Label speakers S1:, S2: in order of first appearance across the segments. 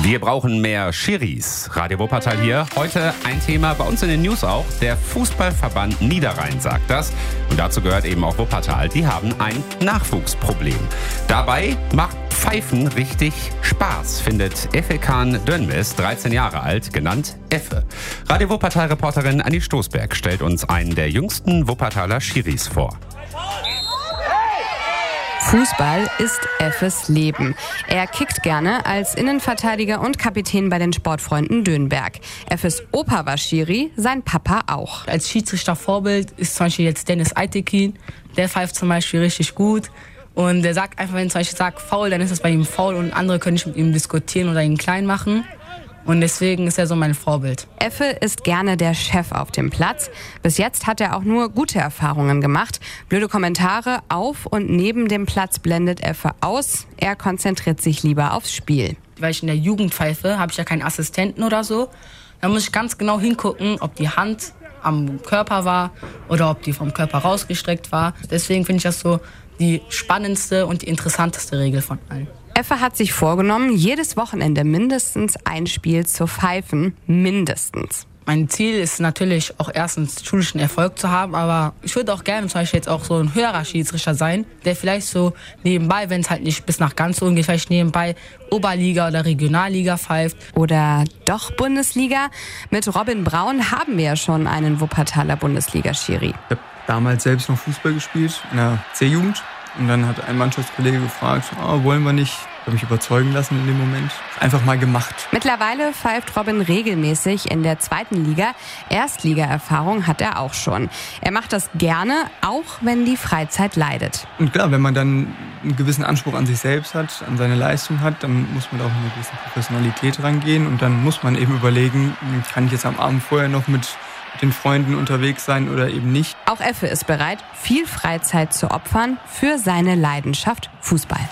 S1: Wir brauchen mehr Schiris. Radio Wuppertal hier. Heute ein Thema bei uns in den News auch. Der Fußballverband Niederrhein sagt das. Und dazu gehört eben auch Wuppertal. Die haben ein Nachwuchsproblem. Dabei macht Pfeifen richtig Spaß, findet Effe Kahn Dönmes, 13 Jahre alt, genannt Effe. Radio Wuppertal-Reporterin Anni Stoßberg stellt uns einen der jüngsten Wuppertaler Schiris vor.
S2: Fußball ist Effes Leben. Er kickt gerne als Innenverteidiger und Kapitän bei den Sportfreunden Dönberg. Effes Opa war Schiri, sein Papa auch.
S3: Als Schiedsrichtervorbild ist zum Beispiel jetzt Dennis Aytekin. Der pfeift zum Beispiel richtig gut. Und der sagt einfach, wenn zum Beispiel sagt faul, dann ist das bei ihm faul und andere können nicht mit ihm diskutieren oder ihn klein machen. Und deswegen ist er so mein Vorbild.
S2: Effe ist gerne der Chef auf dem Platz. Bis jetzt hat er auch nur gute Erfahrungen gemacht. Blöde Kommentare auf und neben dem Platz blendet Effe aus. Er konzentriert sich lieber aufs Spiel.
S3: Weil ich in der Jugend pfeife, habe ich ja keinen Assistenten oder so. Da muss ich ganz genau hingucken, ob die Hand am Körper war oder ob die vom Körper rausgestreckt war. Deswegen finde ich das so die spannendste und die interessanteste Regel von allen.
S2: Effe hat sich vorgenommen, jedes Wochenende mindestens ein Spiel zu pfeifen. Mindestens.
S3: Mein Ziel ist natürlich auch erstens schulischen Erfolg zu haben, aber ich würde auch gerne zum Beispiel jetzt auch so ein höherer Schiedsrichter sein, der vielleicht so nebenbei, wenn es halt nicht bis nach ganz oben geht, vielleicht nebenbei Oberliga oder Regionalliga pfeift.
S2: Oder doch Bundesliga? Mit Robin Braun haben wir ja schon einen Wuppertaler Bundesliga-Schiri.
S4: Ich habe damals selbst noch Fußball gespielt, in der C-Jugend. Und dann hat ein Mannschaftskollege gefragt, wollen wir nicht? Ich habe mich überzeugen lassen in dem Moment. Einfach mal gemacht.
S2: Mittlerweile pfeift Robin regelmäßig in der 2. Liga. Erstliga-Erfahrung hat er auch schon. Er macht das gerne, auch wenn die Freizeit leidet.
S4: Und klar, wenn man dann einen gewissen Anspruch an sich selbst hat, an seine Leistung hat, dann muss man da auch mit einer gewissen Professionalität rangehen. Und dann muss man eben überlegen, kann ich jetzt am Abend vorher noch mit den Freunden unterwegs sein oder eben nicht.
S2: Auch Effe ist bereit, viel Freizeit zu opfern für seine Leidenschaft Fußball.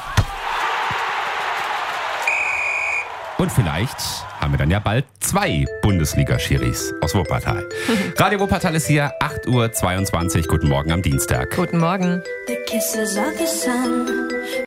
S1: Und vielleicht haben wir dann ja bald 2 Bundesliga-Schiris aus Wuppertal. Radio Wuppertal ist hier, 8:22 Uhr. Guten Morgen am Dienstag.
S5: Guten Morgen.